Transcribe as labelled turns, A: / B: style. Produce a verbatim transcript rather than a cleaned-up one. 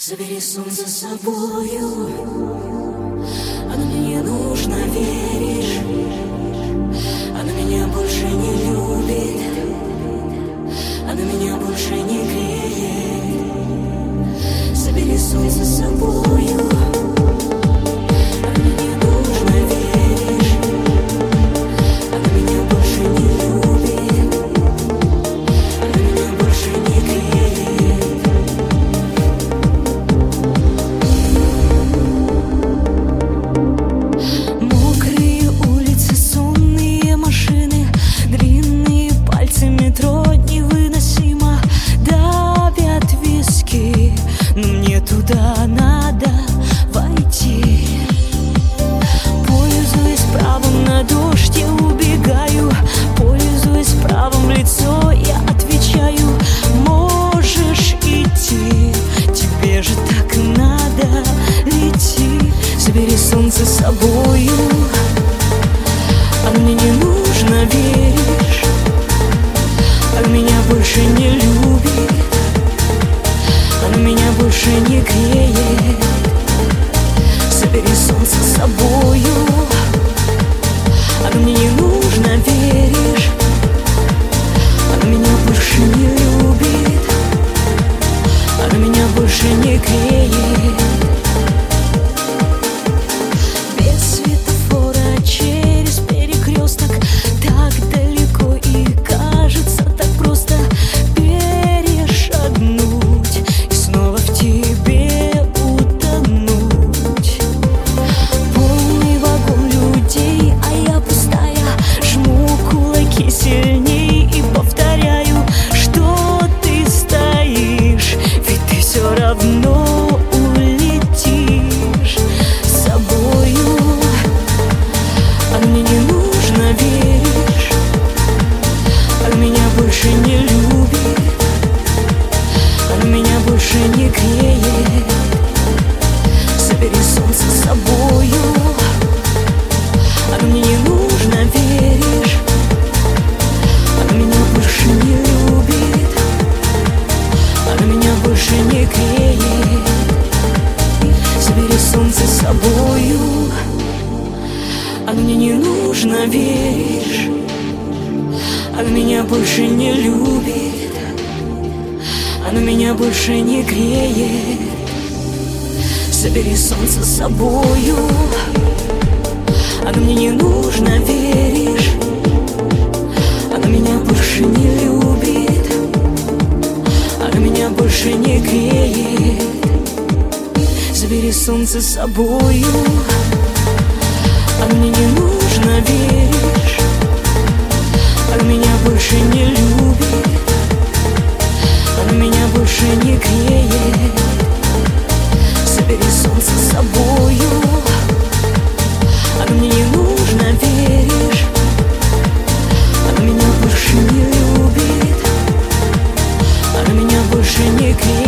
A: Забери солнце с собою, оно мне не нужно, веришь? Оно меня больше не любит, оно меня больше не греет. Забери солнце с собою. Туда надо войти. Пользуясь правом на дождь, я убегаю. Пользуясь правом в лицо, я отвечаю: можешь идти, тебе же так надо идти. Забери солнце с собою, оно мне не нужно, веришь? Оно меня больше не любит, оно меня больше не греет. Забери солнце с собою, оно мне не нужно, веришь? Оно меня больше не любит, оно меня больше не греет. Без светофора через перекресток, так далеко и кажется так просто перешагнуть. Сильней и повторяю, что ты стоишь, ведь ты все равно улетишь с собою. А мне не нужно, веришь? А меня больше не любит, а меня больше не греет. Забери солнце с собою, а мне не нужно, веришь? Меня больше не любит, она меня больше не греет. Забери солнце с собою, оно мне не нужно, веришь? Она меня больше не любит, она меня больше не греет. Забери солнце с собою, оно мне не нужно, веришь? Она меня больше не любит, она меня больше не греет. Забери солнце с собою, она мне не нужно, веришь? Она меня больше не любит, она меня больше не греет. Забери солнце с собою, она мне не нужно, веришь? Она меня больше не любит, она меня больше не греет.